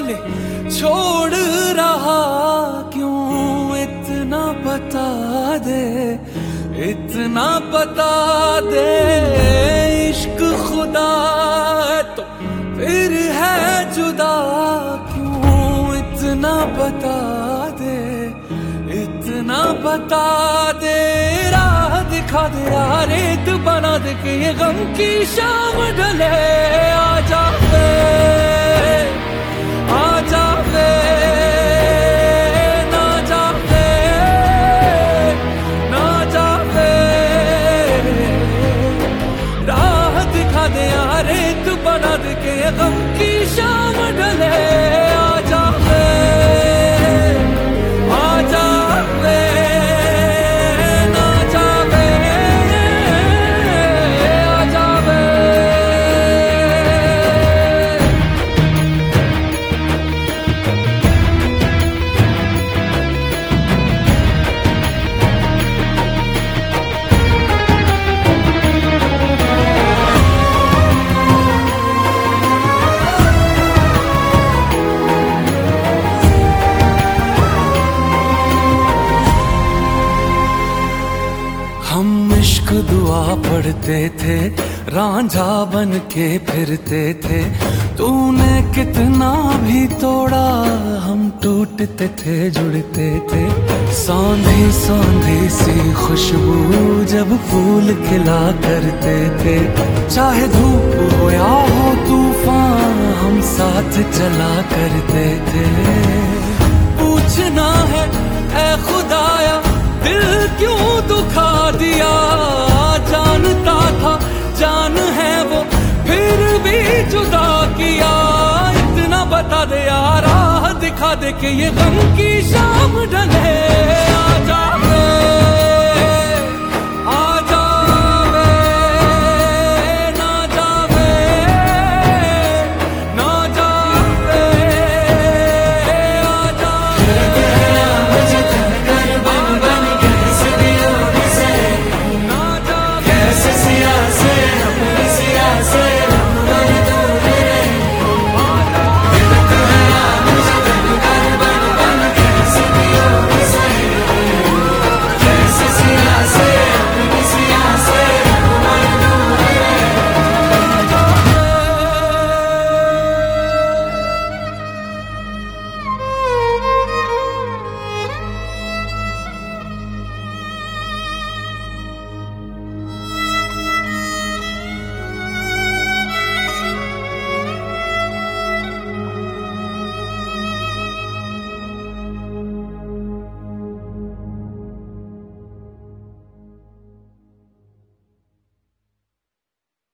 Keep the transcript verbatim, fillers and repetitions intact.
वाले छोड़ रहा क्यों, इतना बता दे, इतना बता दे। इश्क खुदा तो फिर है जुदा क्यों, इतना बता दे, इतना बता दे। राह दिखा दे यार, रेत बना दे के ये गम की शाम ढले। आजा वे, आजा वे, ना जा वे, ना जा वे। राह दिखा दे यार, रेत बना दे के ये गम की शाम ढले। आजा वे, आजा वे, ना जा वे, आजा वे। हम इश्क दुआ पढ़ते थे, रांझा बन के फिरते थे। तूने कितना भी तोड़ा, हम टूटते थे जुड़ते थे। सौंधी सौंधी सी खुशबू जब फूल खिला करते थे। चाहे धूप हो या हो तूफान, हम साथ चला करते थे। पूछना है ऐ खुदाया, दिल क्यों दुखा दिया। जानता था जान है वो, फिर भी जुदा किया। इतना बता दे यार, राह दिखा दे के ये गम की शाम ढले। आजा